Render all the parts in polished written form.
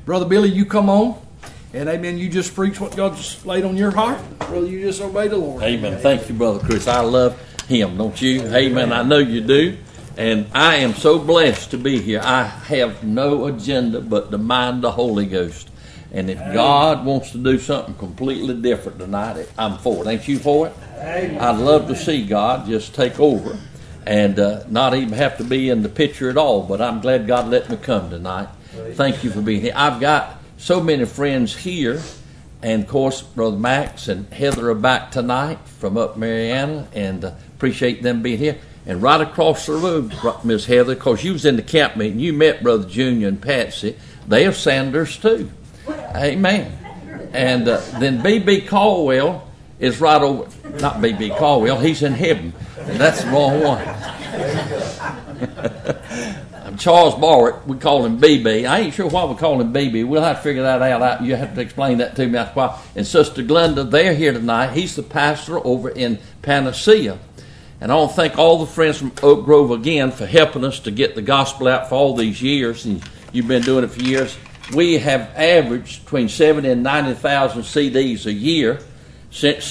Brother Billy, you come on. And amen, you just preach what God just laid on your heart. Brother, you just obey the Lord. Amen. Thank you, Brother Chris. I love him, don't you? Amen. I know you do. And I am so blessed to be here. I have no agenda but to mind the Holy Ghost. And if God wants to do something completely different tonight, I'm for it. Ain't you for it? I'd love to see God just take over and not even have to be in the picture at all. But I'm glad God let me come tonight. Thank you for being here. I've got so many friends here. And, of course, Brother Max and Heather are back tonight from up Mariana. And appreciate them being here. And right across the road, Miss Heather, because you was in the camp meeting, you met Brother Junior and Patsy. They are Sanders, too. Amen. And then B.B. Caldwell is right over, not B.B. Caldwell, he's in heaven. And that's the wrong one. Charles Barwick, we call him B.B. I ain't sure why we call him B.B. We'll have to figure that out. You have to explain that to me after a while. And Sister Glenda, they're here tonight. He's the pastor over in Panacea. And I want to thank all the friends from Oak Grove again for helping us to get the gospel out for all these years. And you've been doing it for years. We have averaged between 70 and 90,000 CDs a year since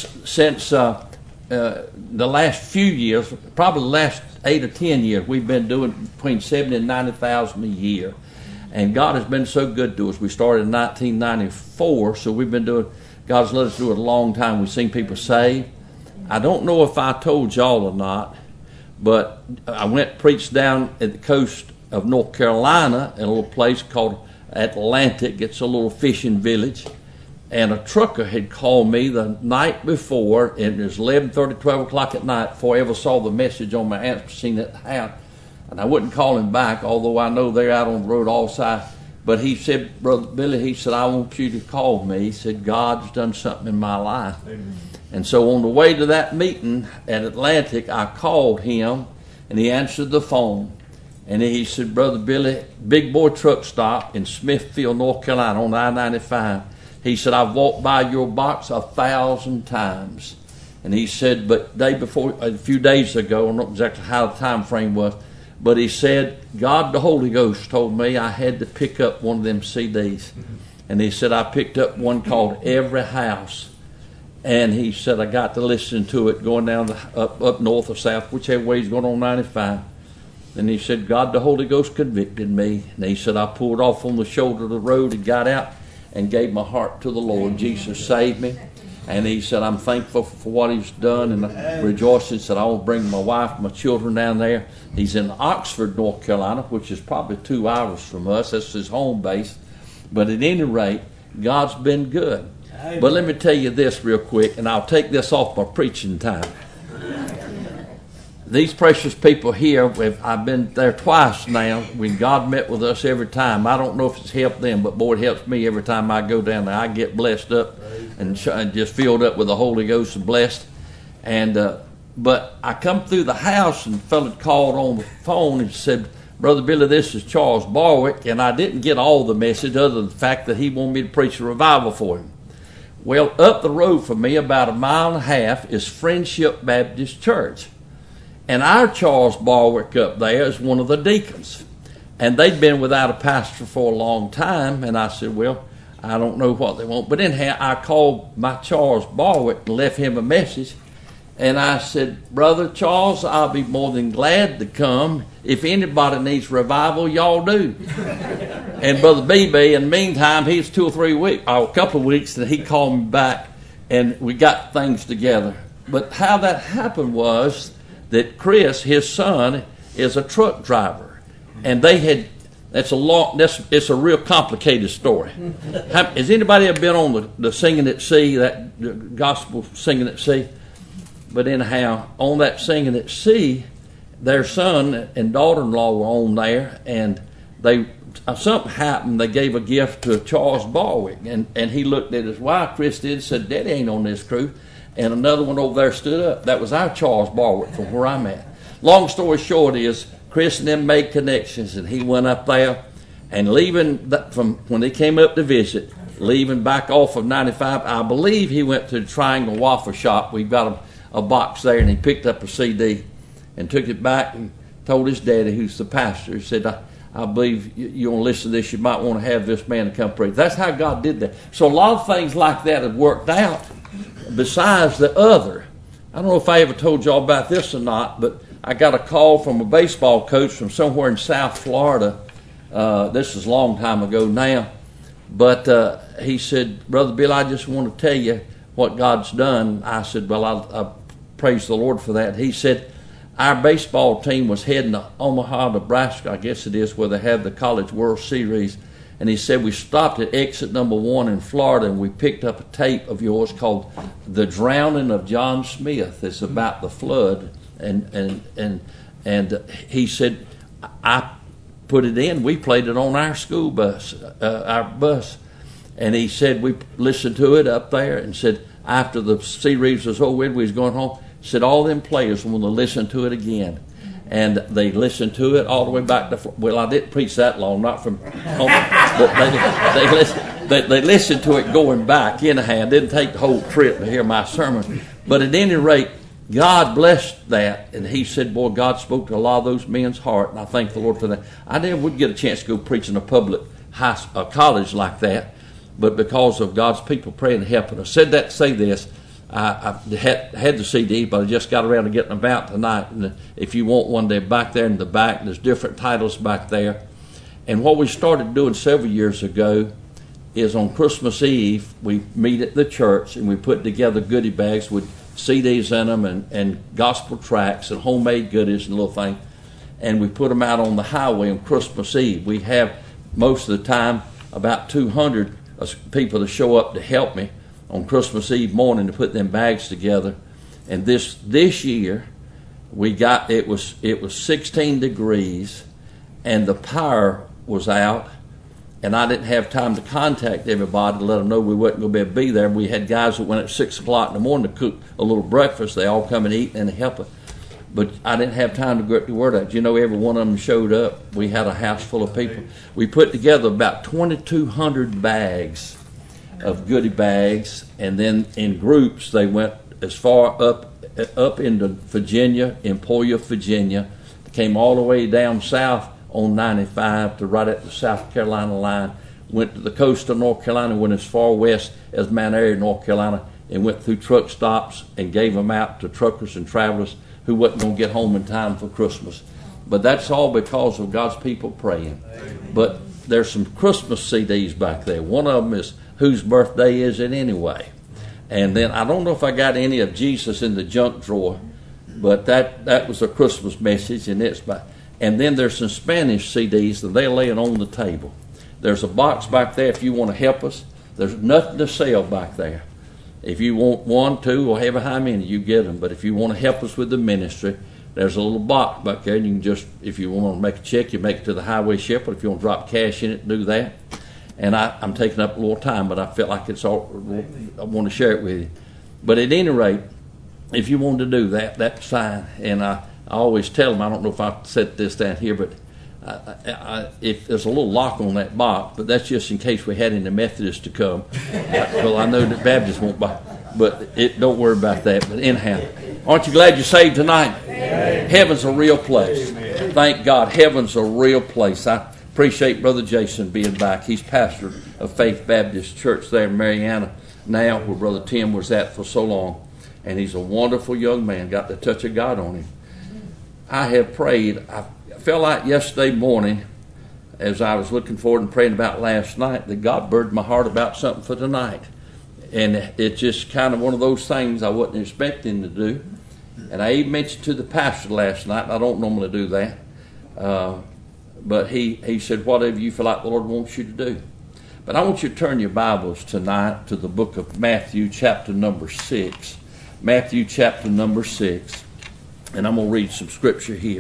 the last few years, probably the last 8 or 10 years. We've been doing between 70 and 90,000 a year. And God has been so good to us. We started in 1994, so we've been doing, God's let us do it a long time. We've seen people saved. I don't know if I told y'all or not, but I went and preached down at the coast of North Carolina in a little place called Atlantic. It's a little fishing village. And a trucker had called me the night before, and it was 11:30, 12 o'clock at night before I ever saw the message on my answer machine at the house. And I wouldn't call him back, although I know they're out on the road all sides. But he said, Brother Billy, he said, I want you to call me. He said, God's done something in my life. Amen. And so on the way to that meeting at Atlantic, I called him, and he answered the phone. And he said, Brother Billy, Big Boy Truck Stop in Smithfield, North Carolina on I-95. He said, I've walked by your box 1,000 times. And he said, but a few days ago, I don't know exactly how the time frame was, but he said, God the Holy Ghost told me I had to pick up one of them CDs. And he said, I picked up one called Every House. And he said, I got to listen to it going down up north or south, whichever way he's going on 95. And he said, God the Holy Ghost convicted me. And he said, I pulled off on the shoulder of the road and got out and gave my heart to the Lord. Jesus saved me. And he said, I'm thankful for what he's done and rejoicing. He said, I will bring my wife and my children down there. He's in Oxford, North Carolina, which is probably 2 hours from us. That's his home base. But at any rate, God's been good. But let me tell you this real quick, and I'll take this off my preaching time. These precious people here, I've been there twice now when God met with us every time. I don't know if it's helped them, but boy, it helps me every time I go down there. I get blessed up and just filled up with the Holy Ghost and blessed. But I come through the house and a fellow called on the phone and said, Brother Billy, this is Charles Barwick, and I didn't get all the message other than the fact that he wanted me to preach a revival for him. Well, up the road from me, about 1.5 miles, is Friendship Baptist Church. And our Charles Barwick up there is one of the deacons. And they'd been without a pastor for a long time. And I said, well, I don't know what they want. But anyhow, I called my Charles Barwick and left him a message. And I said, Brother Charles, I'll be more than glad to come. If anybody needs revival, y'all do. And Brother B.B., in the meantime, he's 2 or 3 weeks, or a couple of weeks, that he called me back, and we got things together. But how that happened was that Chris, his son, is a truck driver. And they had, it's a real complicated story. Has anybody ever been on the Singing at Sea, that gospel Singing at Sea? But anyhow, on that Singing at Sea, their son and daughter-in-law were on there, and something happened. They gave a gift to Charles Barwick, and he looked at his wife, Chris did, and said, Daddy ain't on this crew. And another one over there stood up. That was our Charles Barwick from where I'm at. Long story short is, Chris and them made connections, and he went up there, and leaving from when they came up to visit, leaving back off of 95, I believe he went to the Triangle Waffle Shop. We've got a box there, and he picked up a CD and took it back and told his daddy, who's the pastor. He said, I believe you want to listen to this, you might want to have this man to come preach. That's how God did that. So a lot of things like that have worked out besides the other. I don't know if I ever told y'all about this or not, but I got a call from a baseball coach from somewhere in South Florida. This is a long time ago now. But he said, Brother Bill, I just want to tell you what God's done. I said, well, I praise the Lord for that. He said, our baseball team was heading to Omaha, Nebraska, I guess it is, where they have the College World Series. And he said, we stopped at exit number 1 in Florida, and we picked up a tape of yours called The Drowning of John Smith. It's about the flood. And he said, I put it in. We played it on our school bus, our bus. And he said, we listened to it up there and said, after the series was over, we was going home, said all them players want to listen to it again. And they listened to it all the way back to, well, I didn't preach that long, not from home, but they listened to it going back anyhow. Didn't take the whole trip to hear my sermon. But at any rate, God blessed that, and he said, boy, God spoke to a lot of those men's heart, and I thank the Lord for that. I never would get a chance to go preach in a public college like that, but because of God's people praying and helping us. Said that to say this, I had the CD, but I just got around to getting them out tonight, and if you want one, they're back there in the back. There's different titles back there. And what we started doing several years ago is on Christmas Eve, we meet at the church, and we put together goodie bags with CDs in them and gospel tracts and homemade goodies and little things, and we put them out on the highway on Christmas Eve. We have most of the time about 200 people to show up to help me on Christmas Eve morning to put them bags together. And this year we got it was 16 degrees and the power was out, and I didn't have time to contact everybody to let them know we wasn't going to be able to be there. We had guys that went at 6 o'clock in the morning to cook a little breakfast. They all come and eat and help us. But I didn't have time to get the word out. You know, every one of them showed up. We had a house full of people. We put together about 2,200 bags of goodie bags, and then in groups they went as far up into Virginia, Emporia, Virginia. They came all the way down south on 95 to right at the South Carolina line, went to the coast of North Carolina, went as far west as Mount Airy, North Carolina, and went through truck stops and gave them out to truckers and travelers who wasn't going to get home in time for Christmas. But that's all because of God's people praying. But there's some Christmas CDs back there. One of them is Whose Birthday Is It Anyway? And then I don't know if I got any of Jesus in the junk drawer, but that was a Christmas message, and it's by. And then there's some Spanish CDs, and they're laying on the table. There's a box back there if you want to help us. There's nothing to sell back there. If you want 1, 2, or however how many, you get them. But if you want to help us with the ministry, there's a little box back there, and you can just, if you want to make a check, you make it to the highway shipper. If you want to drop cash in it, do that. And I'm taking up a little time, but I felt like it's all, I want to share it with you. But at any rate, if you wanted to do that, that's fine. And I always tell them, I don't know if I set this down here, but if there's a little lock on that box, but that's just in case we had any Methodists to come. Well, I know that Baptists won't buy, but don't worry about that. But anyhow, aren't you glad you're saved tonight? Amen. Heaven's a real place. Amen. Thank God, heaven's a real place. I appreciate Brother Jason being back. He's pastor of Faith Baptist Church there in Marianna now, where Brother Tim was at for so long. And he's a wonderful young man, got the touch of God on him. I have prayed. I felt like yesterday morning, as I was looking forward and praying about last night, that God burdened my heart about something for tonight. And it's just kind of one of those things I wasn't expecting to do. And I even mentioned to the pastor last night, and I don't normally do that, but he said, whatever you feel like the Lord wants you to do. But I want you to turn your Bibles tonight to the book of Matthew, chapter number 6. Matthew, chapter number 6. And I'm going to read some scripture here.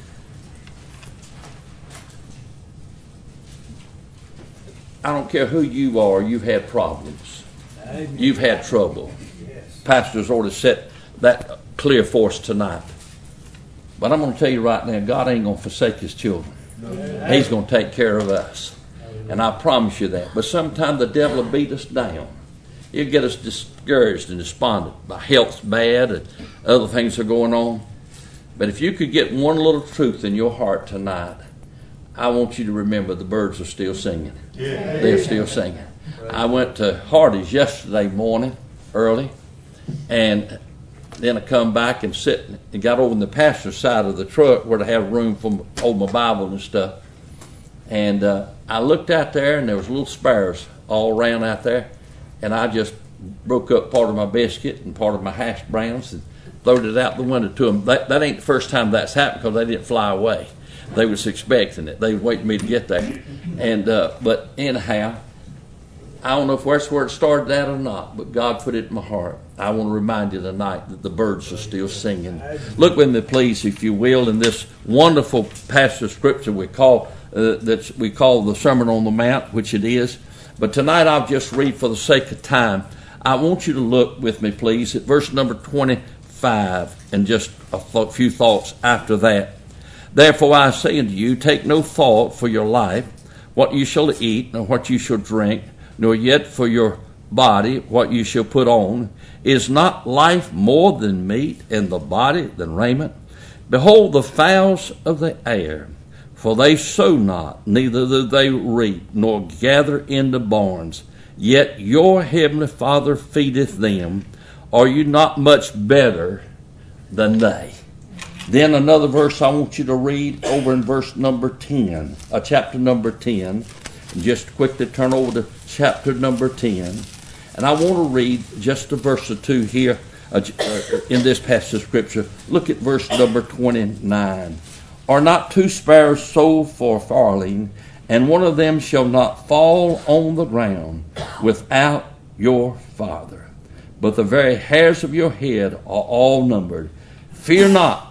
I don't care who you are, you've had problems. You've had trouble. Pastor's already set that clear for us tonight. But I'm going to tell you right now, God ain't going to forsake his children. He's going to take care of us. And I promise you that. But sometimes the devil will beat us down. He'll get us discouraged and despondent. My health's bad and other things are going on. But if you could get one little truth in your heart tonight, I want you to remember the birds are still singing. Yeah. They're still singing. I went to Hardy's yesterday morning early, and then I come back and got over on the passenger side of the truck where they have room for hold my Bible and stuff. And I looked out there, and there was little sparrows all around out there, and I just broke up part of my biscuit and part of my hash browns and throwed it out the window to them. That ain't the first time that's happened, because they didn't fly away. They was expecting it. They was waiting for me to get there. And but anyhow, I don't know if that's where it started at or not, but God put it in my heart. I want to remind you tonight that the birds are still singing. Look with me, please, if you will, in this wonderful passage of Scripture we call the Sermon on the Mount, which it is. But tonight I'll just read for the sake of time. I want you to look with me, please, at verse number 25, and just a few thoughts after that. Therefore I say unto you, take no thought for your life, what you shall eat, nor what you shall drink, nor yet for your body what you shall put on. Is not life more than meat, and the body than raiment? Behold the fowls of the air, for they sow not, neither do they reap, nor gather into barns, yet your heavenly Father feedeth them. Are you not much better than they? Then another verse I want you to read over in verse number 10, chapter number 10. Just quickly turn over to chapter number 10. And I want to read just a verse or two here in this passage of Scripture. Look at verse number 29. Are not two sparrows sold for a farthing, and one of them shall not fall on the ground without your Father? But the very hairs of your head are all numbered. Fear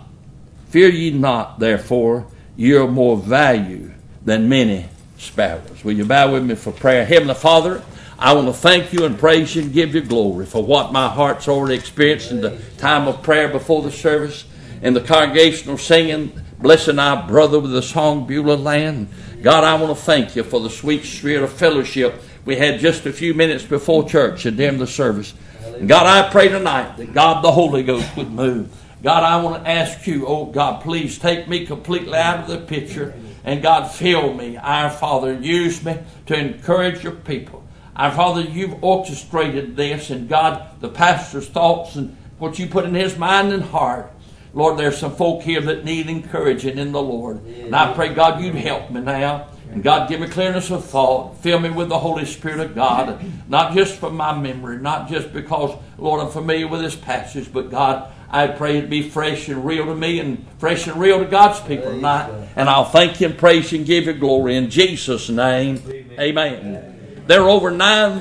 ye not, therefore, ye are more value than many sparrows. Will you bow with me for prayer? Heavenly Father, I want to thank you and praise you and give you glory for what my heart's already experienced in the time of prayer before the service and the congregational singing, blessing our brother with the song Beulah Land. God, I want to thank you for the sweet spirit of fellowship we had just a few minutes before church and during the service. And God, I pray tonight that God the Holy Ghost would move. God, I want to ask you, oh God, please take me completely out of the picture. And God, fill me, our Father, use me to encourage your people. Our Father, you've orchestrated this, and God, the pastor's thoughts and what you put in his mind and heart. Lord, there's some folk here that need encouraging in the Lord. And I pray, God, you'd help me now. And God, give me clearness of thought. Fill me with the Holy Spirit of God. Not just from my memory, not just because, Lord, I'm familiar with this passage, but God, I pray it be fresh and real to me and fresh and real to God's people tonight. And I'll thank you and praise you and give you glory in Jesus' name. Amen. There are over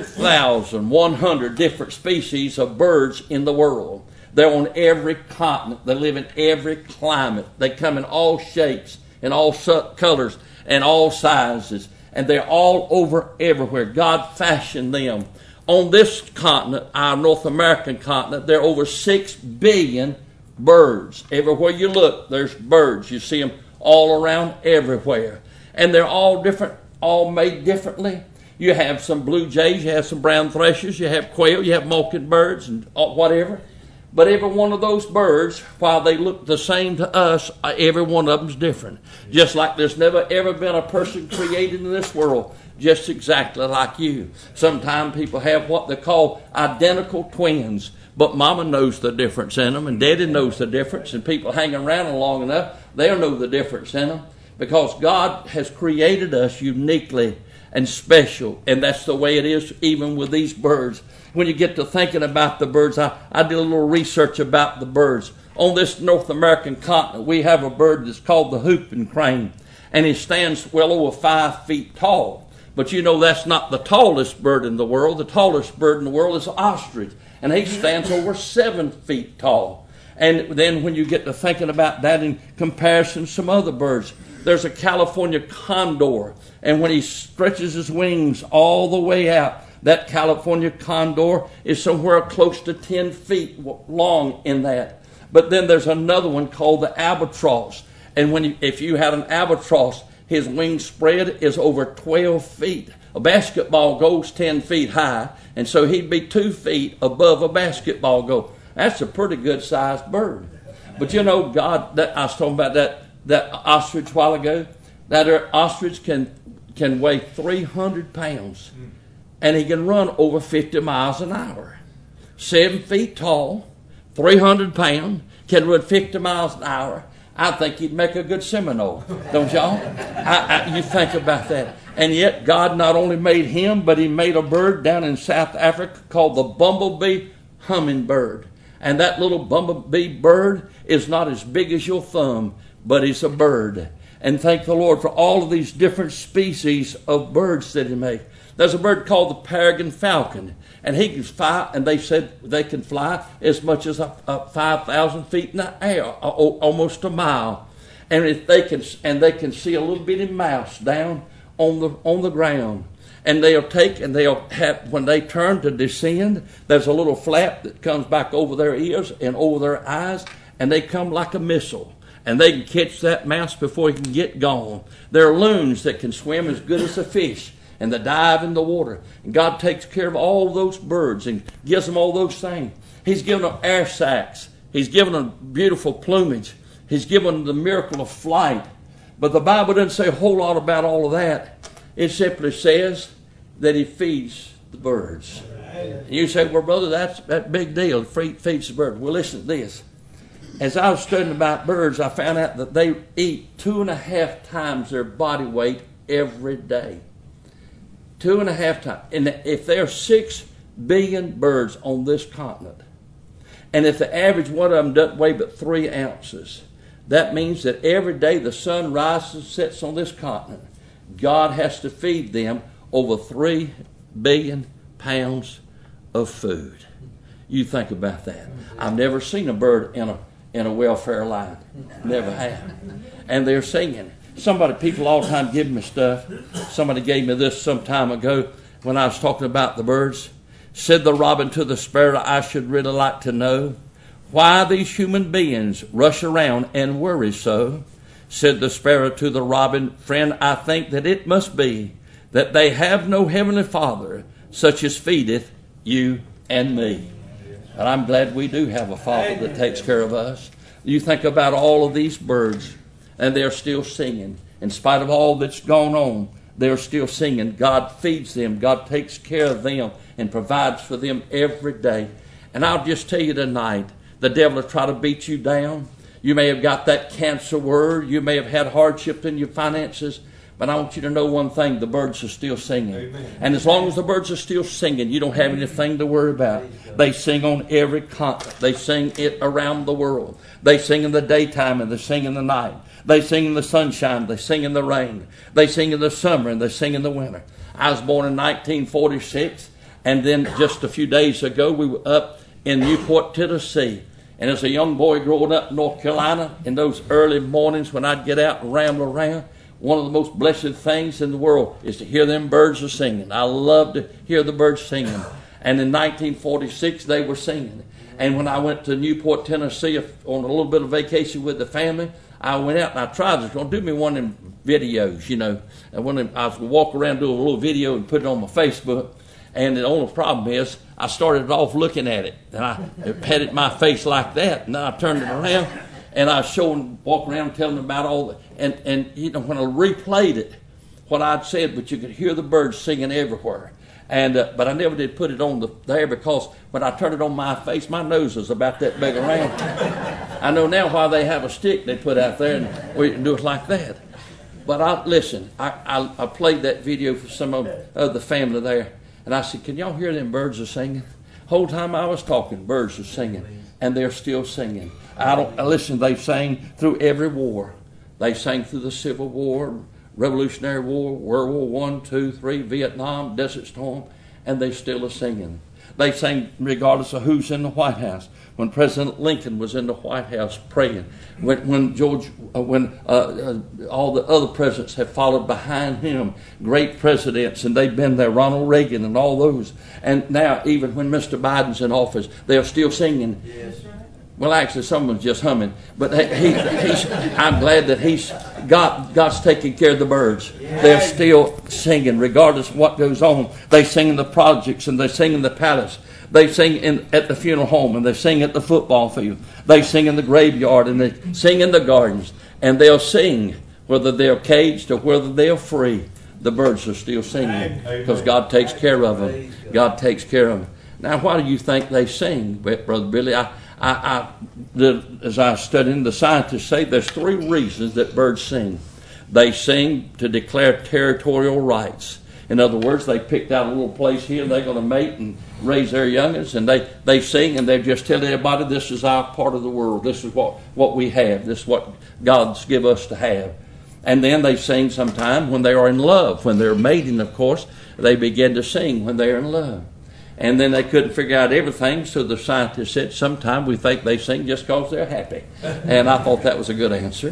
9,100 different species of birds in the world. They're on every continent. They live in every climate. They come in all shapes and all colors and all sizes. And they're all over everywhere. God fashioned them. On this continent, our North American continent, there are over 6 billion birds. Everywhere you look, there's birds. You see them all around everywhere. And they're all different, all made differently. You have some blue jays, you have some brown thrushes, you have quail, you have mockingbirds and whatever. But every one of those birds, while they look the same to us, every one of them's different. Just like there's never ever been a person created in this world just exactly like you. Sometimes people have what they call identical twins, but Mama knows the difference in them, and Daddy knows the difference, and people hang around them long enough, they'll know the difference in them, because God has created us uniquely and special, and that's the way it is even with these birds. When you get to thinking about the birds, I did a little research about the birds. On this North American continent, we have a bird that's called the whooping crane, and he stands well over 5 feet tall. But you know that's not the tallest bird in the world. The tallest bird in the world is an ostrich, and he stands over 7 feet tall. And then when you get to thinking about that in comparison to some other birds, there's a California condor, and when he stretches his wings all the way out, that California condor is somewhere close to 10 feet long in that. But then there's another one called the albatross, and if you had an albatross, his wing spread is over 12 feet. A basketball goal's 10 feet high, and so he'd be 2 feet above a basketball goal. That's a pretty good-sized bird. But you know, God, I was talking about that ostrich a while ago. Now, their ostrich can weigh 300 pounds, and he can run over 50 miles an hour. 7 feet tall, 300 pounds, can run 50 miles an hour. I think he'd make a good Seminole, don't y'all? You think about that. And yet God not only made him, but he made a bird down in South Africa called the bumblebee hummingbird. And that little bumblebee bird is not as big as your thumb, but it's a bird. And thank the Lord for all of these different species of birds that he made. There's a bird called the peregrine falcon, and he can fly, and they said they can fly as much as 5,000 feet in the air, almost a mile. And if they can see a little bitty mouse down on the ground. And they'll have, when they turn to descend, there's a little flap that comes back over their ears and over their eyes, and they come like a missile. And they can catch that mouse before he can get gone. There are loons that can swim as good as a fish, and they dive in the water. And God takes care of all those birds and gives them all those things. He's given them air sacs. He's given them beautiful plumage. He's given them the miracle of flight. But the Bible doesn't say a whole lot about all of that. It simply says that he feeds the birds. And you say, well, brother, that's that big deal. He feeds the birds. Well, listen to this. As I was studying about birds, I found out that they eat 2.5 times their body weight every day. 2.5 times. And if there are 6 billion birds on this continent, and if the average one of them doesn't weigh but 3 ounces, that means that every day the sun rises and sets on this continent, God has to feed them over 3 billion pounds of food. You think about that. I've never seen a bird in a welfare line. Never have. And they're singing. People all the time give me stuff. Somebody gave me this some time ago when I was talking about the birds. Said the robin to the sparrow, I should really like to know why these human beings rush around and worry so. Said the sparrow to the robin, friend, I think that it must be that they have no heavenly Father such as feedeth you and me. And I'm glad we do have a Father that takes care of us. You think about all of these birds, and they're still singing. In spite of all that's gone on, they're still singing. God feeds them. God takes care of them and provides for them every day. And I'll just tell you tonight, the devil will try to beat you down. You may have got that cancer word. You may have had hardship in your finances. But I want you to know one thing, the birds are still singing. Amen. And as long as the birds are still singing, you don't have anything to worry about. They sing on every continent. They sing it around the world. They sing in the daytime and they sing in the night. They sing in the sunshine. They sing in the rain. They sing in the summer and they sing in the winter. I was born in 1946, and then just a few days ago we were up in Newport, Tennessee. And as a young boy growing up in North Carolina, in those early mornings when I'd get out and ramble around, one of the most blessed things in the world is to hear them birds are singing. I love to hear the birds singing. And in 1946, they were singing. And when I went to Newport, Tennessee on a little bit of vacation with the family, I went out and I tried. I was going to do me one of them videos, you know. And when I was going to walk around, do a little video and put it on my Facebook. And the only problem is I started off looking at it. And I patted my face like that. And then I turned it around. And I was showing, walking around telling them about all the, and you know, when I replayed it, what I'd said, but you could hear the birds singing everywhere. And but I never did put it on there because when I turned it on my face, my nose was about that big around. I know now why they have a stick they put out there and we can do it like that. But I played that video for some of the family there, and I said, "Can y'all hear them birds are singing?" Whole time I was talking, birds are singing, and they're still singing. Listen, they sang through every war. They sang through the Civil War, Revolutionary War, World War I, II, III, Vietnam, Desert Storm, and they still are singing. They sang regardless of who's in the White House. When President Lincoln was in the White House praying, when all the other presidents have followed behind him, great presidents, and they've been there, Ronald Reagan and all those. And now, even when Mr. Biden's in office, they're still singing. Yes. Well, actually, someone's just humming, but I'm glad that God's taking care of the birds. They're still singing, regardless of what goes on. They sing in the projects, and they sing in the palace. They sing at the funeral home, and they sing at the football field. They sing in the graveyard, and they sing in the gardens. And they'll sing Whether they're caged or whether they're free, the birds are still singing because God takes care of them. God takes care of them. Now, why do you think they sing, Brother Billy? As I studied, the scientists say there's 3 reasons that birds sing. They sing to declare territorial rights. In other words, they picked out a little place here, they're going to mate and raise their youngins, and they sing, and they just tell everybody this is our part of the world. This is what we have. This is what God's give us to have. And then they sing sometime when they are in love. When they're mating, of course, they begin to sing when they're in love. And then they couldn't figure out everything, so the scientists said sometimes we think they sing just because they're happy. And I thought that was a good answer.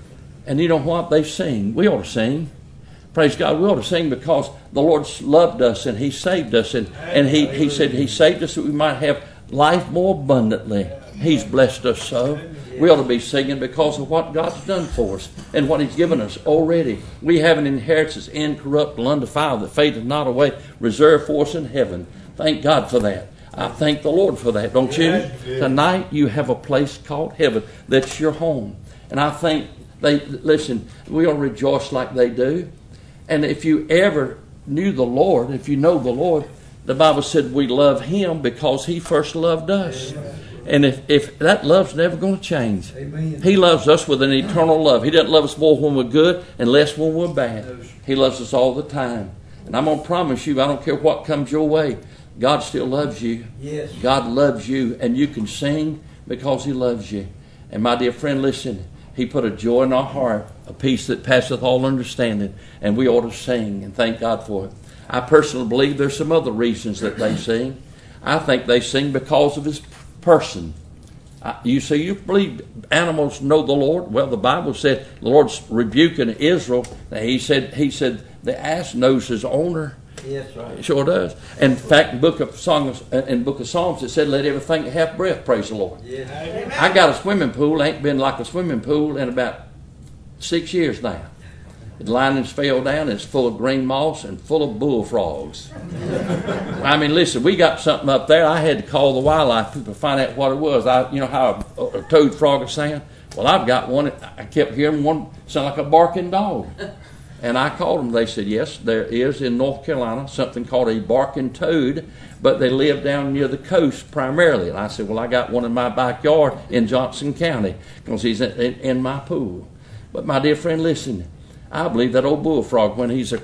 And you know what? They sing. We ought to sing. Praise God, we ought to sing because the Lord loved us and He saved us. And He said He saved us that we might have life more abundantly. He's blessed us so. We ought to be singing because of what God's done for us and what He's given us already. We have an inheritance incorruptible, undefiled, that fadeth not away, reserved for us in heaven. Thank God for that. I thank the Lord for that, don't you? Tonight you have a place called heaven that's your home. And I think listen, we ought to rejoice like they do. And if you ever knew the Lord, if you know the Lord, the Bible said we love Him because He first loved us. And if that love's never going to change. Amen. He loves us with an eternal love. He doesn't love us more when we're good and less when we're bad. He loves us all the time. And I'm going to promise you, I don't care what comes your way, God still loves you. Yes. God loves you, and you can sing because He loves you. And my dear friend, listen, He put a joy in our heart, a peace that passeth all understanding, and we ought to sing and thank God for it. I personally believe there's some other reasons that they sing. I think they sing because of His person. You see, you believe animals know the Lord? Well, the Bible said the Lord's rebuking Israel. He said the ass knows his owner. Yes, right. It sure does. And in fact, in Book of Psalms, it said, "Let everything that hath breath praise the Lord." Yes. I got a swimming pool. Ain't been like a swimming pool in about 6 years now. The linings fell down. It's full of green moss and full of bullfrogs. I mean, listen, we got something up there. I had to call the wildlife people to find out what it was. You know how a toad frog is saying? Well, I've got one. I kept hearing one sound like a barking dog. And I called them. They said, yes, there is in North Carolina something called a barking toad, but they live down near the coast primarily. And I said, well, I got one in my backyard in Johnson County because he's in my pool. But my dear friend, listen, I believe that old bullfrog, when he's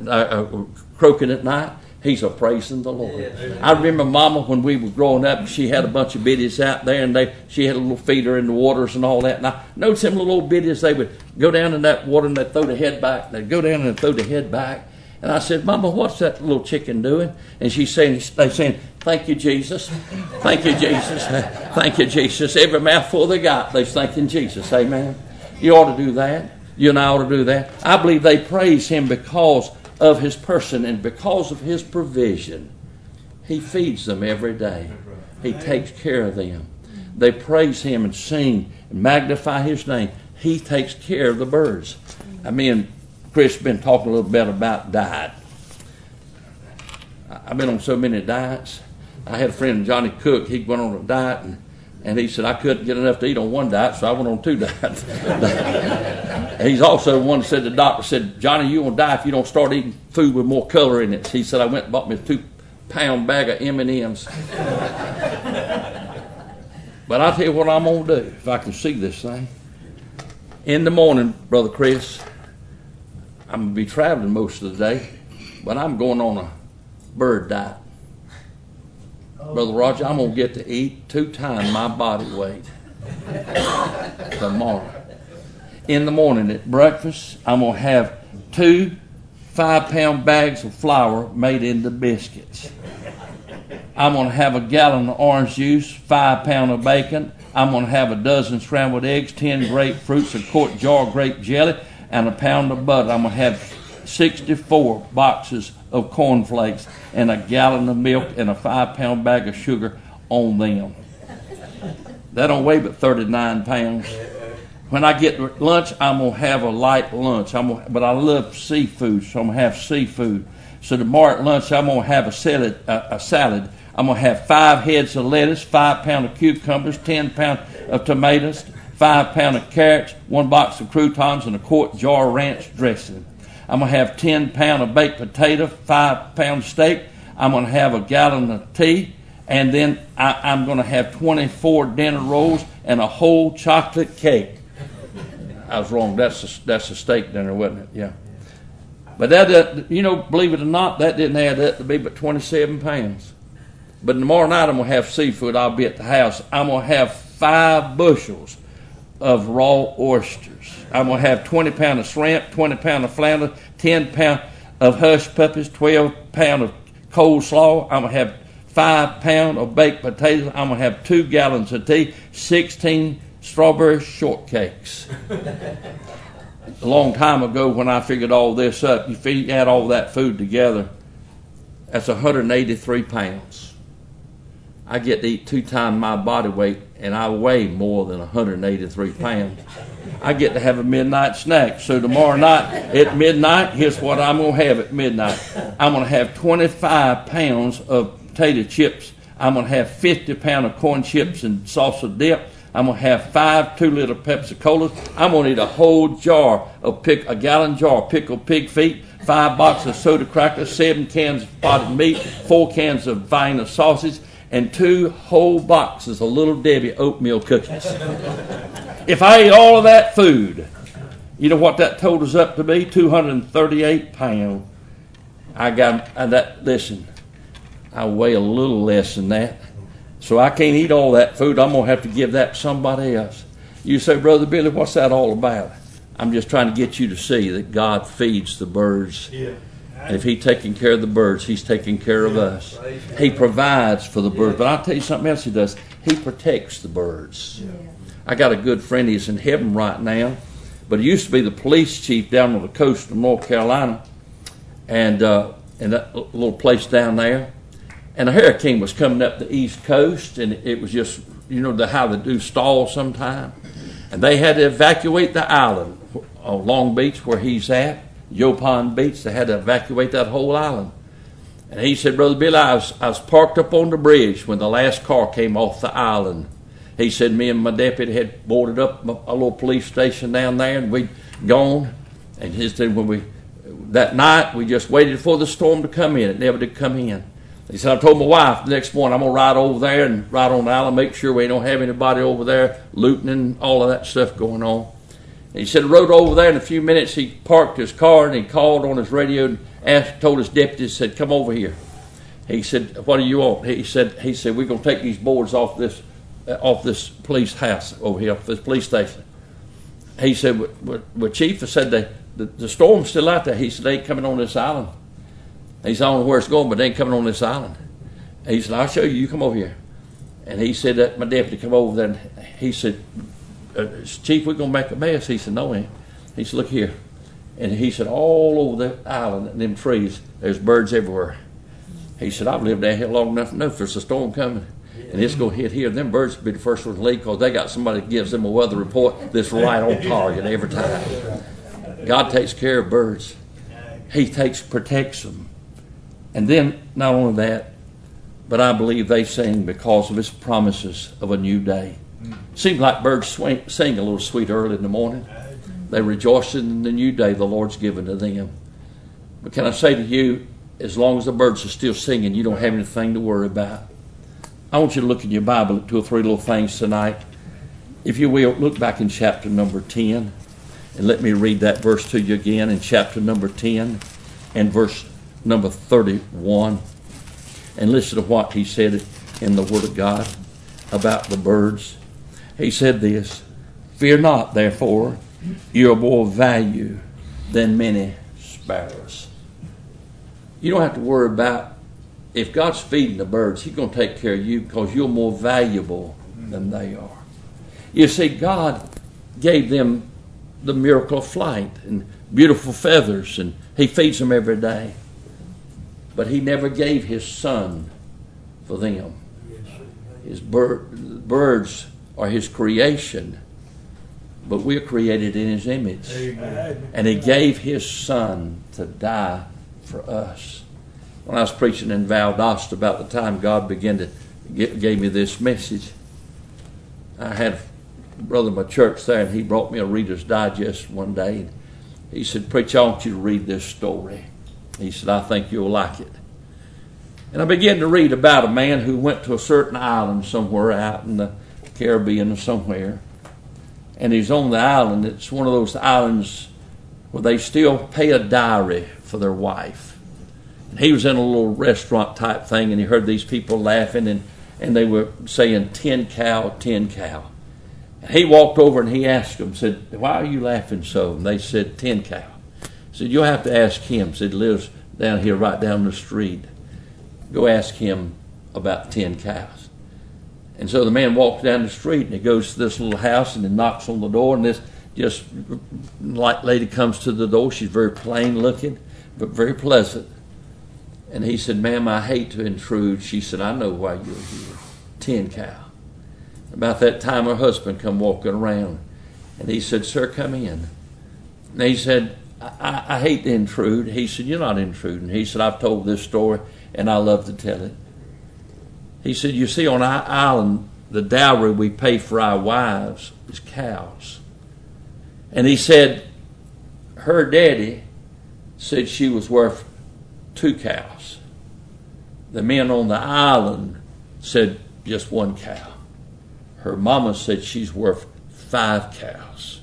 croaking at night, he's a praising the Lord. Yeah. I remember Mama, when we were growing up, she had a bunch of biddies out there, and she had a little feeder in the waters and all that. And I noticed them little old biddies, they would go down in that water and they'd throw their head back. They'd go down and throw their head back. And I said, Mama, what's that little chicken doing? And they're saying, thank you, Jesus. Thank you, Jesus. Thank you, Jesus. Every mouthful they got, they're thanking Jesus. Amen. You ought to do that. You and I ought to do that. I believe they praise Him because of His person and because of His provision. He feeds them every day. He takes care of them. They praise Him and sing and magnify His name. He takes care of the birds. Me and Chris have been talking a little bit about diet. I've been on so many diets. I had a friend, Johnny Cook. He went on a diet, and he said I couldn't get enough to eat on one diet, so I went on 2 diets. He's also one that said, the doctor said, Johnny, you won't die if you don't start eating food with more color in it. He said, I went and bought me a 2-pound bag of M&Ms. But I'll tell you what I'm going to do if I can see this thing. In the morning, Brother Chris, I'm going to be traveling most of the day, but I'm going on a bird diet. Brother Roger, I'm going to get to eat 2 times my body weight tomorrow. In the morning at breakfast, I'm going to have 2 5-pound bags of flour made into biscuits. I'm going to have a gallon of orange juice, 5 pounds of bacon. I'm going to have a dozen scrambled eggs, 10 grapefruits, a quart jar of grape jelly, and a pound of butter. I'm going to have 64 boxes of cornflakes and a gallon of milk and a 5-pound bag of sugar on them. That don't weigh but 39 pounds. When I get to lunch, I'm going to have a light lunch. But I love seafood, so I'm going to have seafood. So tomorrow at lunch, I'm going to have a salad. I'm going to have 5 heads of lettuce, 5 pounds of cucumbers, 10 pounds of tomatoes, 5 pounds of carrots, 1 box of croutons, and a quart jar of ranch dressing. I'm going to have 10 pounds of baked potato, 5 pounds steak. I'm going to have a gallon of tea. And then I'm going to have 24 dinner rolls and a whole chocolate cake. I was wrong. That's a steak dinner, wasn't it? Yeah. But that, believe it or not, that didn't add up to be but 27 pounds. But tomorrow night I'm going to have seafood. I'll be at the house. I'm going to have 5 bushels of raw oysters. I'm going to have 20 pounds of shrimp, 20 pounds of flounder, 10 pounds of hush puppies, 12 pounds of coleslaw. I'm going to have 5 pounds of baked potatoes. I'm going to have 2 gallons of tea, 16 strawberry shortcakes. A long time ago when I figured all this up, if you add all that food together, that's 183 pounds. I get to eat 2 times my body weight, and I weigh more than 183 pounds. I get to have a midnight snack. So tomorrow night at midnight, here's what I'm going to have at midnight. I'm going to have 25 pounds of potato chips. I'm going to have 50 pounds of corn chips and salsa dip. I'm going to have 5 2-liter Pepsi Colas. I'm going to eat a whole jar of a gallon jar of pickled pig feet, 5 boxes of soda crackers, 7 cans of potted meat, 4 cans of Vienna sausage, and 2 whole boxes of Little Debbie oatmeal cookies. If I ate all of that food, you know what that totals up to be? 238 pounds. Listen, I weigh a little less than that. So I can't eat all that food. I'm going to have to give that to somebody else. You say, Brother Billy, what's that all about? I'm just trying to get you to see that God feeds the birds. Yeah. And if He's taking care of the birds, He's taking care of us. He provides for the birds. But I'll tell you something else He does. He protects the birds. Yeah. I got a good friend. He's in heaven right now. But he used to be the police chief down on the coast of North Carolina. And in that little place down there. And a hurricane was coming up the east coast, and it was just, how they do stall sometime. And they had to evacuate the island on Long Beach where he's at, Yopon Beach. They had to evacuate that whole island. And he said, Brother Billy, I was parked up on the bridge when the last car came off the island. He said, me and my deputy had boarded up a little police station down there, and we'd gone. And he said, that night, we just waited for the storm to come in. It never did come in. He said, I told my wife the next morning I'm going to ride over there and ride on the island, make sure we don't have anybody over there looting and all of that stuff going on. And he said, I rode over there in a few minutes. He parked his car and he called on his radio and told his deputy, said, come over here. He said, what do you want? He said, we're going to take these boards off this police house over here, off this police station. He said, well Chief, I said, the storm's still out there. He said, they ain't coming on this island. He said, I don't know where it's going, but they ain't coming on this island. He said, I'll show you. You come over here. And he said that my deputy come over there, and he said, Chief, we're going to make a mess. He said, no, man. He said, look here. And he said, all over the island and them trees, there's birds everywhere. He said, I've lived down here long enough to know if there's a storm coming, and it's going to hit here, them birds will be the first ones to leave because they got somebody that gives them a weather report that's right on target every time. God takes care of birds. He protects them. And then, not only that, but I believe they sing because of His promises of a new day. Seems like birds sing a little sweet early in the morning. They rejoice in the new day the Lord's given to them. But can I say to you, as long as the birds are still singing, you don't have anything to worry about. I want you to look in your Bible at 2 or 3 little things tonight. If you will, look back in chapter number 10. And let me read that verse to you again in chapter number 10 and verse number 31, and listen to what he said in the Word of God about the birds. He said this, fear not, therefore, you are more value than many sparrows. You don't have to worry about, if God's feeding the birds, He's going to take care of you because you're more valuable than they are. You see, God gave them the miracle of flight and beautiful feathers, and He feeds them every day. But He never gave His Son for them. His birds are His creation, but we're created in His image. Amen. And He gave His Son to die for us. When I was preaching in Valdosta about the time God began to gave me this message, I had brother of my church there, and he brought me a Reader's Digest one day. And he said, "Preacher, I want you to read this story." He said, "I think you'll like it." And I began to read about a man who went to a certain island somewhere out in the Caribbean or somewhere. And he's on the island. It's one of those islands where they still pay a dowry for their wife. And he was in a little restaurant type thing, and he heard these people laughing, and they were saying, 10 cow, 10 cow. And he walked over and he asked them, said, "Why are you laughing so?" And they said, 10 cow. He said, "You'll have to ask him." He said, "He lives down here right down the street. Go ask him about 10 cows." And so the man walks down the street, and he goes to this little house, and he knocks on the door, and this just light lady comes to the door. She's very plain looking, but very pleasant. And he said, "Ma'am, I hate to intrude." She said, "I know why you're here. 10 cow." About that time, her husband come walking around, and he said, "Sir, come in." And he said, I hate to intrude." He said, "You're not intruding." He said, "I've told this story, and I love to tell it." He said, "You see, on our island, the dowry we pay for our wives is cows." And he said, her daddy said she was worth 2 cows. The men on the island said just 1 cow. Her mama said she's worth 5 cows.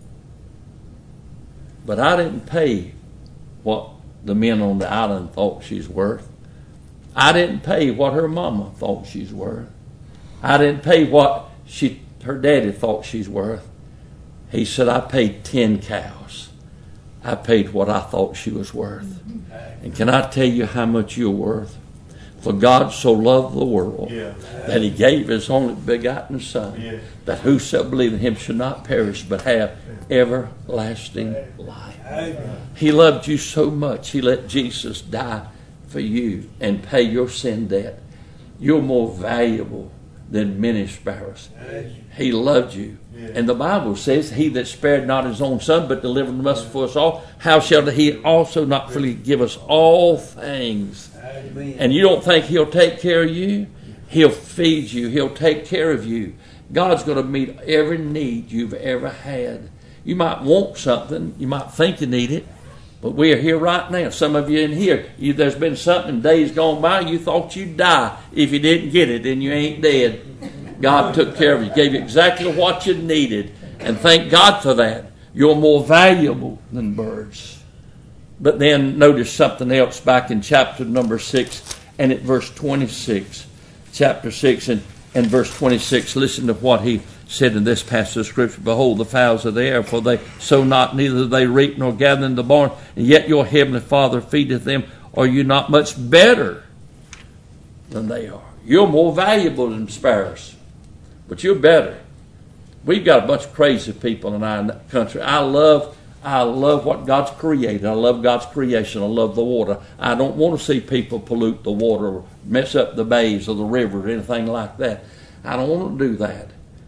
But I didn't pay what the men on the island thought she's worth. I didn't pay what her mama thought she's worth. I didn't pay what her daddy thought she's worth. He said, "I paid 10 cows. I paid what I thought she was worth." And can I tell you how much you're worth? "For God so loved the world that he gave his only begotten Son, that whosoever believe in him should not perish but have everlasting life." He loved you so much, he let Jesus die for you and pay your sin debt. You're more valuable than many sparrows. He loved you. And the Bible says, "He that spared not his own Son, but delivered him for us all, how shall he also not freely give us all things?" And you don't think he'll take care of you? He'll feed you. He'll take care of you. God's going to meet every need you've ever had. You might want something. You might think you need it. But we are here right now. Some of you in here, there's been something days gone by, you thought you'd die if you didn't get it, and you ain't dead. God took care of you, gave you exactly what you needed, and thank God for that. You're more valuable than birds. But then notice something else back in chapter number 6 and at verse 26. Chapter 6 and verse 26. Listen to what he said in this passage of Scripture. "Behold, the fowls of the air, for they sow not, neither they reap nor gather in the barn, and yet your heavenly Father feedeth them. Are you not much better than they are?" You're more valuable than sparrows, but you're better. We've got a bunch of crazy people in our country. I love what God's created. I love God's creation. I love the water. I don't want to see people pollute the water or mess up the bays or the river or anything like that. I don't want to do that.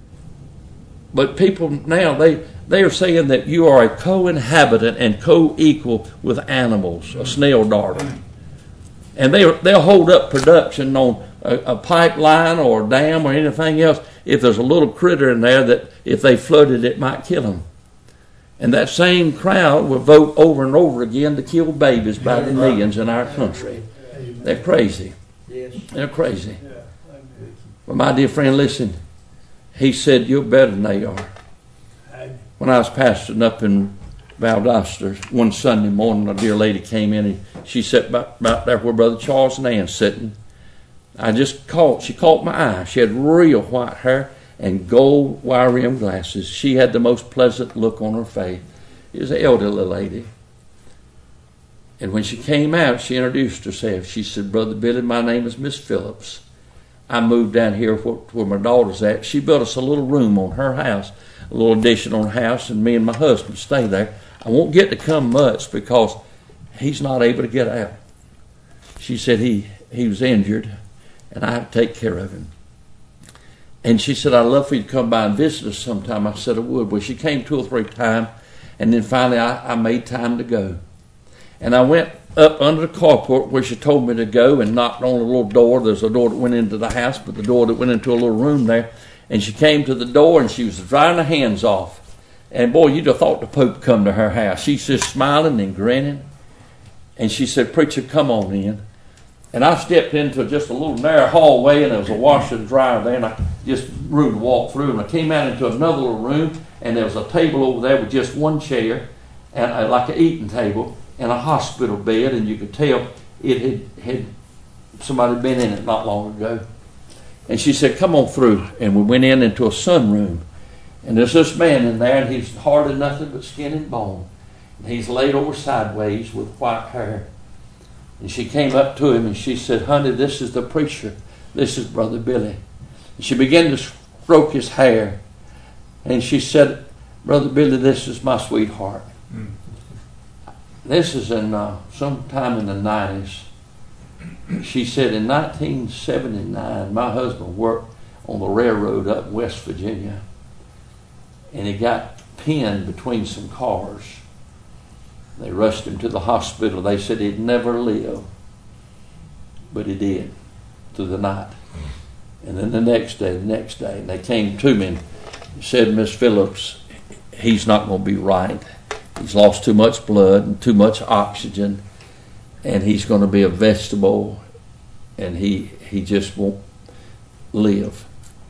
But people now, they are saying that you are a co-inhabitant and co-equal with animals, a snail darter. And they'll hold up production on a pipeline or a dam or anything else if there's a little critter in there that if they flooded it might kill them. And that same crowd will vote over and over again to kill babies by the millions in our country. They're crazy. They're crazy. Well, my dear friend, listen. He said, "You're better than they are." When I was pastoring up in Valdosta one Sunday morning, a dear lady came in and she sat about there where Brother Charles and Ann's sitting. She caught my eye. She had real white hair and gold wire-rimmed glasses. She had the most pleasant look on her face. She was an elderly lady. And when she came out, she introduced herself. She said, "Brother Billy, my name is Miss Phillips. I moved down here where my daughter's at. She built us a little room on her house, a little addition on her house, and me and my husband stay there. I won't get to come much because he's not able to get out." She said he was injured, and I have to take care of him. And she said, "I'd love for you to come by and visit us sometime." I said I would. Well, she came 2 or 3 times, and then finally I made time to go. And I went up under the carport where she told me to go and knocked on a little door. There's a door that went into the house, but the door that went into a little room there. And she came to the door, and she was drying her hands off. And boy, you'd have thought the Pope come to her house. She's just smiling and grinning. And she said, "Preacher, come on in." And I stepped into just a little narrow hallway, and there was a washer and dryer there, and I just room to walk through. And I came out into another little room, and there was a table over there with just one chair, and like an eating table, and a hospital bed, and you could tell it had somebody been in it not long ago. And she said, "Come on through." And we went into a sunroom, and there's this man in there, and he's hardly nothing but skin and bone. And he's laid over sideways with white hair. And she came up to him and she said, "Honey, this is the preacher. This is Brother Billy." And she began to stroke his hair. And she said, "Brother Billy, this is my sweetheart." This is in sometime in the 90s. She said, in 1979, my husband worked on the railroad up in West Virginia. And he got pinned between some cars. They rushed him to the hospital. They said he'd never live. But he did, through the night. And then the next day, and they came to me and said, "Miss Phillips, he's not going to be right. He's lost too much blood and too much oxygen, and he's going to be a vegetable, and he just won't live."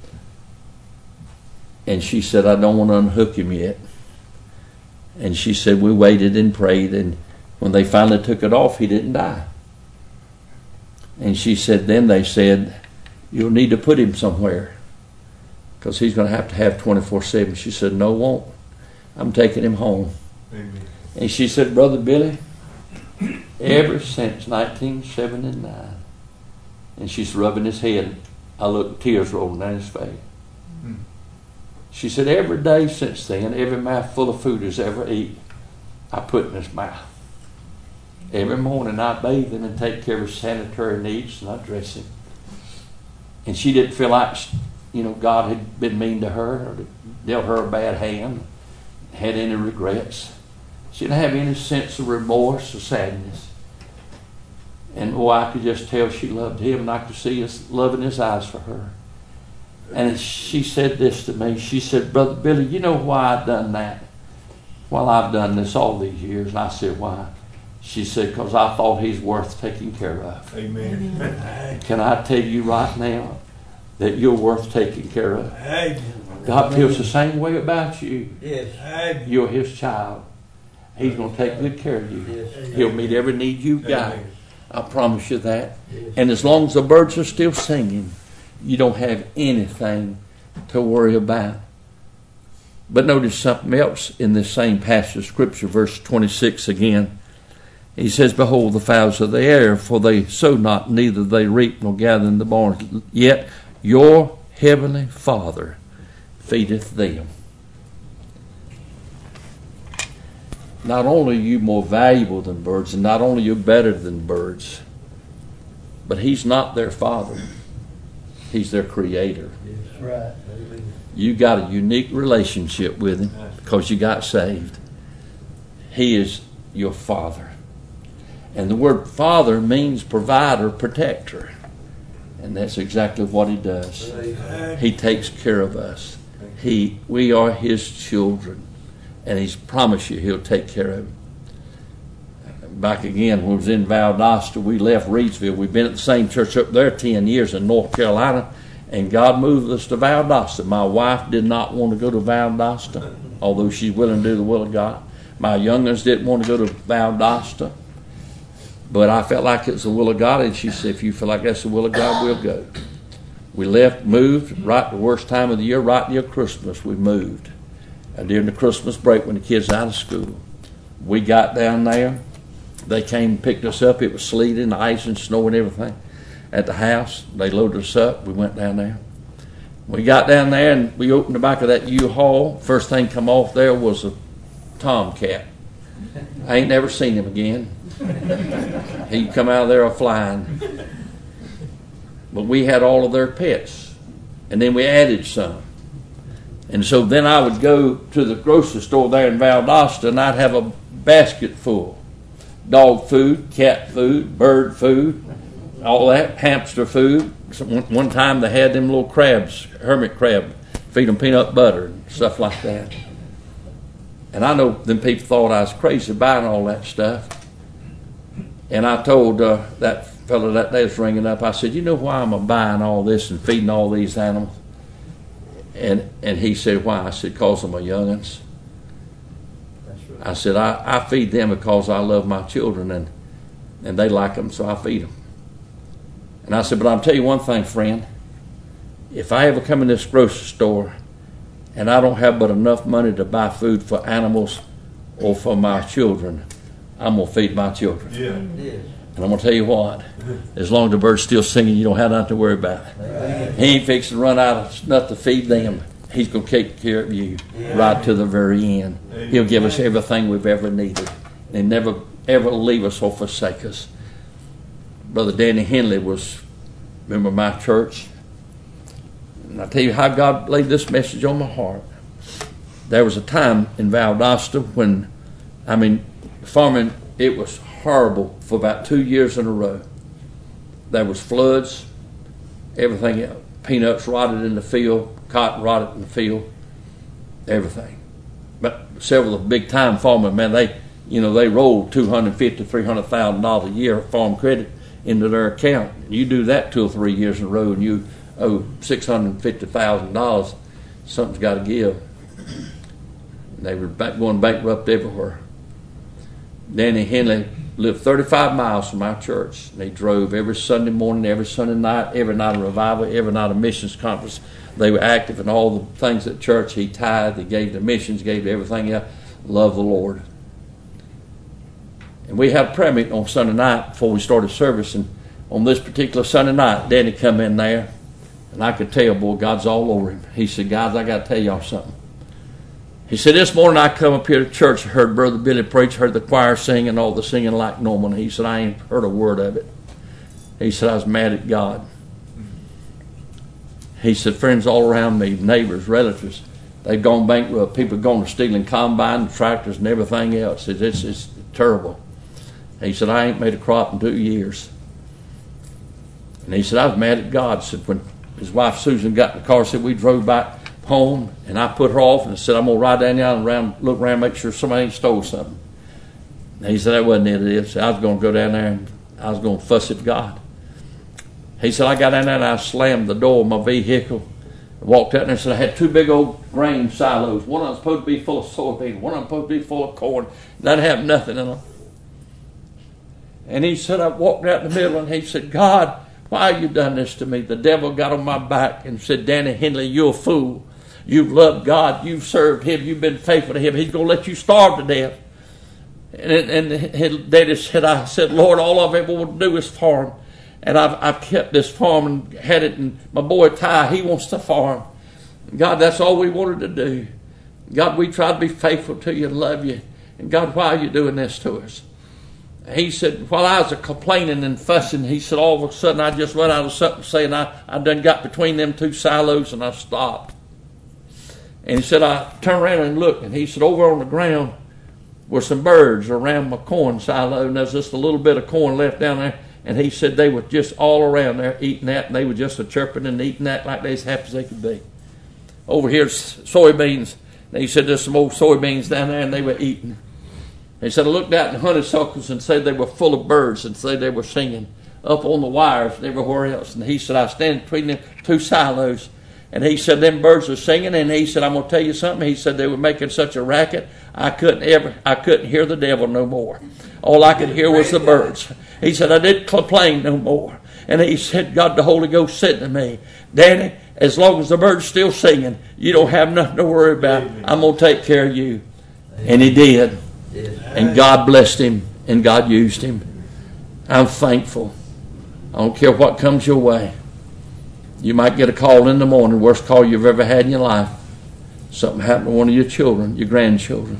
And she said, "I don't want to unhook him yet." And she said, we waited and prayed, and when they finally took it off, he didn't die. And she said, then they said, "You'll need to put him somewhere because he's going to have 24/7. She said, "No, won't. I'm taking him home." Amen. And she said, "Brother Billy, ever since 1979, and she's rubbing his head, I looked, tears rolling down his face. She said, every day since then, every mouthful of food he's ever eaten, I put in his mouth. Every morning I bathe him and take care of his sanitary needs, and I dress him." And she didn't feel like, God had been mean to her or dealt her a bad hand, had any regrets. She didn't have any sense of remorse or sadness. And I could just tell she loved him, and I could see his love in his eyes for her. And she said this to me. She said, "Brother Billy, you know why I've done that? Well, I've done this all these years." And I said, "Why?" She said, "Because I thought he's worth taking care of." Amen. Can I tell you right now that you're worth taking care of? Amen. God feels the same way about you. Yes. You're his child. He's going to take good care of you. Yes. He'll meet every need you've got. Amen. I promise you that. Yes. And as long as the birds are still singing, you don't have anything to worry about. But notice something else in this same passage of Scripture, verse 26 again. He says, "Behold the fowls of the air, for they sow not, neither they reap nor gather in the barns. Yet your heavenly Father feedeth them." Not only are you more valuable than birds, and not only are you better than birds, but he's not their father. He's their creator. That's right. You got a unique relationship with him because you got saved. He is your father. And the word father means provider, protector. And that's exactly what he does. He takes care of us. We are his children. And he's promised you he'll take care of him. Back again, when we was in Valdosta, we left Reidsville. We've been at the same church up there 10 years in North Carolina, and God moved us to Valdosta. My wife did not want to go to Valdosta, although she's willing to do the will of God. My youngers didn't want to go to Valdosta, but I felt like it was the will of God, and she said, "If you feel like that's the will of God, we'll go." We left, moved, right the worst time of the year, right near Christmas, we moved. During the Christmas break when the kids were out of school. We got down there. They came and picked us up. It was sleeting, ice and snow and everything at the house. They loaded us up. We went down there. We got down there and we opened the back of that U-Haul. First thing come off there was a tomcat. I ain't never seen him again. He'd come out of there a-flying. But we had all of their pets. And then we added some. And so then I would go to the grocery store there in Valdosta, and I'd have a basket full. Dog food, cat food, bird food, all that, hamster food. So one time they had them little crabs, hermit crab feed them peanut butter and stuff like that. And I know them people thought I was crazy buying all that stuff. And I told that fellow that day was ringing up, I said, you know why I'm buying all this and feeding all these animals? And he said, why? I said, because of my young'uns. Right. I said, I feed them because I love my children, and they like them, so I feed them. And I said, but I'll tell you one thing, friend. If I ever come in this grocery store and I don't have but enough money to buy food for animals or for my children, I'm going to feed my children. Yeah. And I'm going to tell you what, as long as the bird's still singing, you don't have nothing to worry about. Right. He ain't fixing to run out of nothing to feed them. He's going to take care of you right to the very end. He'll give us everything we've ever needed. And he'll never, ever leave us or forsake us. Brother Danny Henley was a member of my church. And I'll tell you how God laid this message on my heart. There was a time in Valdosta when, farming, it was horrible for about 2 years in a row. There was floods, everything, peanuts rotted in the field, cotton rotted in the field, everything. But several of the big time farmers, man, they rolled $250,000, $300,000 a year of farm credit into their account. You do that 2 or 3 years in a row, and you owe $650,000. Something's got to give. And they were going bankrupt everywhere. Danny Henley lived 35 miles from our church. And they drove every Sunday morning, every Sunday night, every night of revival, every night of missions conference. They were active in all the things at church. He tithed, he gave to missions, gave to everything else. Loved the Lord. And we had a prayer meeting on Sunday night before we started service. And on this particular Sunday night, Danny come in there. And I could tell, boy, God's all over him. He said, guys, I got to tell y'all something. He said, this morning I come up here to church, heard Brother Billy preach, heard the choir sing and all the singing like normal. And he said, I ain't heard a word of it. He said, I was mad at God. He said, friends all around me, neighbors, relatives, they've gone bankrupt. People have gone to stealing combine, tractors, and everything else. It's terrible. He said, I ain't made a crop in 2 years. And he said, I was mad at God. He said, when his wife Susan got in the car, said we drove back home, and I put her off and said, I'm going to ride down there and look around, make sure somebody ain't stole something. And he said, that wasn't it. He said, I was going to go down there and I was going to fuss at God. He said, I got down there and I slammed the door of my vehicle. I walked out there and said, I had 2 big old grain silos. One of them supposed to be full of soybeans. One of them supposed to be full of corn. And I didn't have nothing in them. And he said, I walked out in the middle and he said, God, why have you done this to me? The devil got on my back and said, Danny Henley, you're a fool. You've loved God. You've served him. You've been faithful to him. He's going to let you starve to death. And his daddy said, I said, Lord, all I've ever wanted to do is farm. And I've kept this farm and had it. And my boy Ty, he wants to farm. God, that's all we wanted to do. God, we tried to be faithful to you and love you. And God, why are you doing this to us? He said, while I was complaining and fussing, he said, all of a sudden I just went out of something saying I done got between them 2 silos and I stopped. And he said, I turned around and looked, and he said, over on the ground were some birds around my corn silo, and there's just a little bit of corn left down there. And he said they were just all around there eating that, and they were just chirping and eating that like they as happy as they could be. Over here's soybeans. And he said there's some old soybeans down there, and they were eating. He said I looked out in the honeysuckles and said they were full of birds, and said they were singing up on the wires and everywhere else. And he said I stand between them 2 silos. And he said, them birds are singing. And he said, I'm going to tell you something. He said, they were making such a racket, I couldn't hear the devil no more. All I could hear was the birds. He said, I didn't complain no more. And he said, God, the Holy Ghost said to me, Danny, as long as the birds still singing, you don't have nothing to worry about. I'm going to take care of you. And he did. And God blessed him. And God used him. I'm thankful. I don't care what comes your way. You might get a call in the morning, worst call you've ever had in your life. Something happened to one of your children, your grandchildren.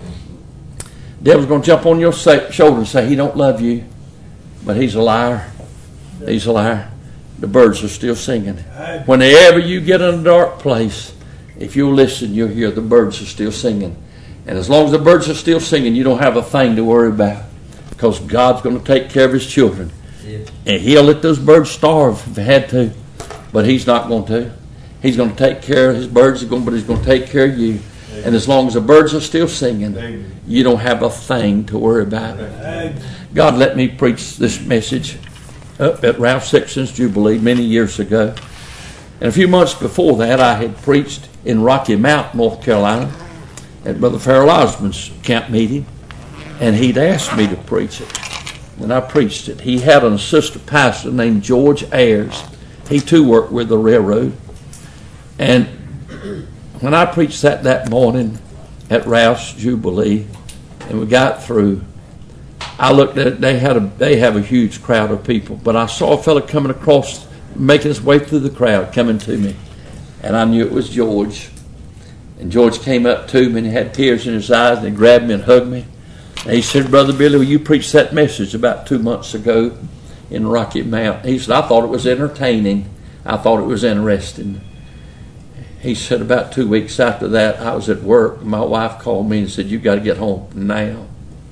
The devil's going to jump on your shoulder and say he don't love you. But he's a liar. He's a liar. The birds are still singing. Whenever you get in a dark place, if you'll listen, you'll hear the birds are still singing. And as long as the birds are still singing, you don't have a thing to worry about. Because God's going to take care of his children. And he'll let those birds starve if he had to. But he's not going to. He's going to take care of his birds, but he's going to take care of you. And as long as the birds are still singing, you don't have a thing to worry about. God let me preach this message up at Ralph Sexton's Jubilee many years ago. And a few months before that, I had preached in Rocky Mount, North Carolina, at Brother Farrell Osmond's camp meeting. And he'd asked me to preach it. And I preached it. He had an assistant pastor named George Ayers. He too worked with the railroad. And when I preached that morning at Ralph's Jubilee, and we got through, I looked at it. They have a huge crowd of people, but I saw a fellow coming across, making his way through the crowd, coming to me, and I knew it was George. And George came up to me and he had tears in his eyes, and he grabbed me and hugged me. And he said, "Brother Billy, well, you preached that message about 2 months ago in Rocky Mount." He said, "I thought it was entertaining. I thought it was interesting." He said, about 2 weeks after that, I was at work. My wife called me and said, "You got to get home now."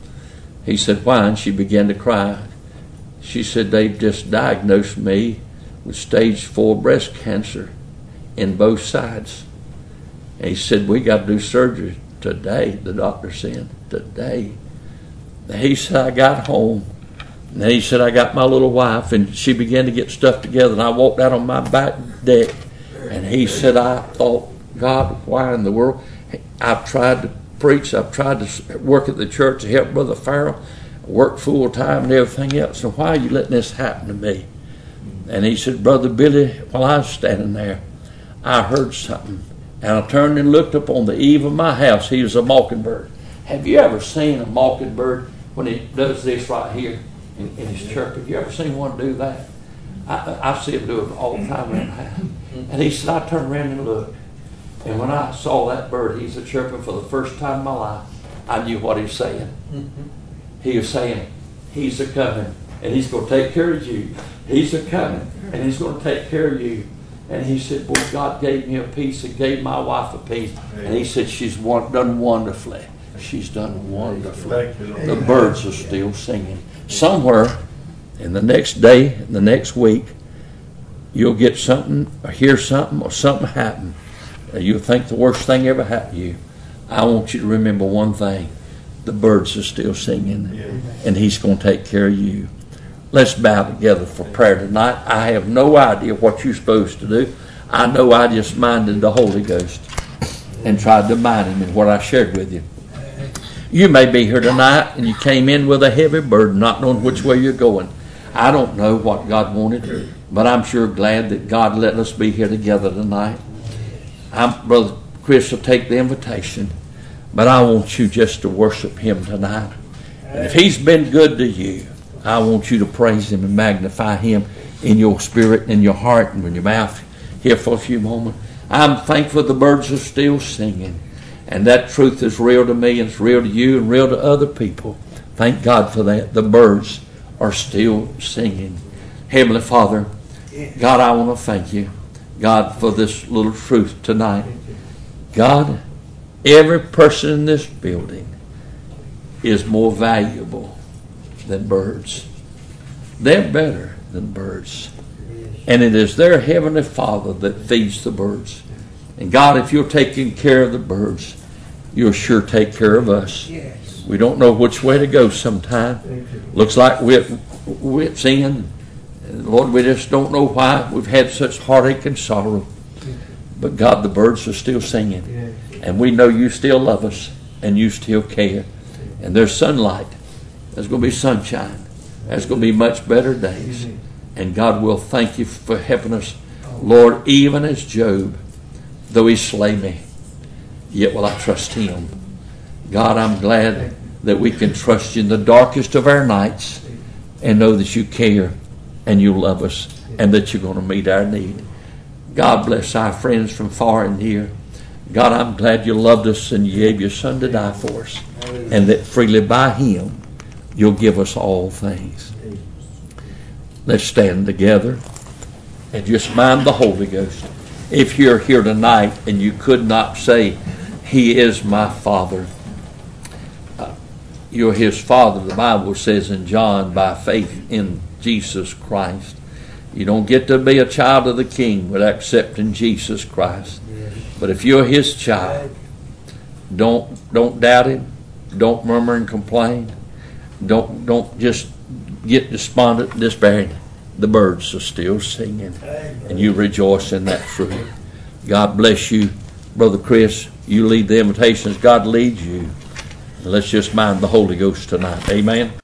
He said, "Why?" And she began to cry. She said, "They've just diagnosed me with stage 4 breast cancer in both sides." And he said, "We got to do surgery today," the doctor said, "today." And he said, "I got home." And he said, "I got my little wife," and she began to get stuff together. And I walked out on my back deck. And he said, "I thought, God, why in the world? I've tried to preach. I've tried to work at the church to help Brother Farrell, work full time and everything else. And why are you letting this happen to me?" And he said, "Brother Billy, while I was standing there, I heard something. And I turned and looked up on the eave of my house. He was a mockingbird. Have you ever seen a mockingbird when he does this right here in his chirp? Have you ever seen one do that? I see him do it all the time around the house." And he said, "I turned around and looked. And when I saw that bird, he's a chirping for the first time in my life, I knew what he was saying." He was saying, "He's a-coming, and he's going to take care of you. He's a-coming, and he's going to take care of you." And he said, "Boy, God gave me a peace and gave my wife a peace." And he said, "She's done wonderfully. She's done wonderfully." The birds are still singing. Somewhere in the next day, in the next week, you'll get something or hear something or something happen. You'll think the worst thing ever happened to you. I want you to remember one thing. The birds are still singing, and he's going to take care of you. Let's bow together for prayer tonight. I have no idea what you're supposed to do. I know I just minded the Holy Ghost and tried to mind him in what I shared with you. You may be here tonight and you came in with a heavy burden, not knowing which way you're going. I don't know what God wanted, but I'm sure glad that God let us be here together tonight. Brother Chris will take the invitation, but I want you just to worship him tonight. And if he's been good to you, I want you to praise him and magnify him in your spirit and in your heart and in your mouth here for a few moments. I'm thankful the birds are still singing, and that truth is real to me, and it's real to you and real to other people. Thank God for that. The birds are still singing. Heavenly Father, God, I want to thank you, God, for this little truth tonight. God, every person in this building is more valuable than birds. They're better than birds. And it is their Heavenly Father that feeds the birds. And God, if you're taking care of the birds, you'll sure take care of us. We don't know which way to go sometime. Looks like wit's end. Lord, we just don't know why we've had such heartache and sorrow. But God, the birds are still singing. And we know you still love us and you still care. And there's sunlight. There's going to be sunshine. There's going to be much better days. And God will thank you for helping us. Lord, even as Job, though he slay me, yet will I trust him. God, I'm glad that we can trust you in the darkest of our nights and know that you care and you love us and that you're going to meet our need. God bless our friends from far and near. God, I'm glad you loved us and you gave your Son to die for us, and that freely by him you'll give us all things. Let's stand together and just mind the Holy Ghost. If you're here tonight and you could not say, he is my Father, you're his Father. The Bible says in John, by faith in Jesus Christ. You don't get to be a child of the King without accepting Jesus Christ. But if you're His child, don't doubt Him. Don't murmur and complain. Don't just get despondent and despairing. The birds are still singing, and you rejoice in that fruit. God bless you, Brother Chris. You lead the invitations. God leads you. And let's just mind the Holy Ghost tonight. Amen.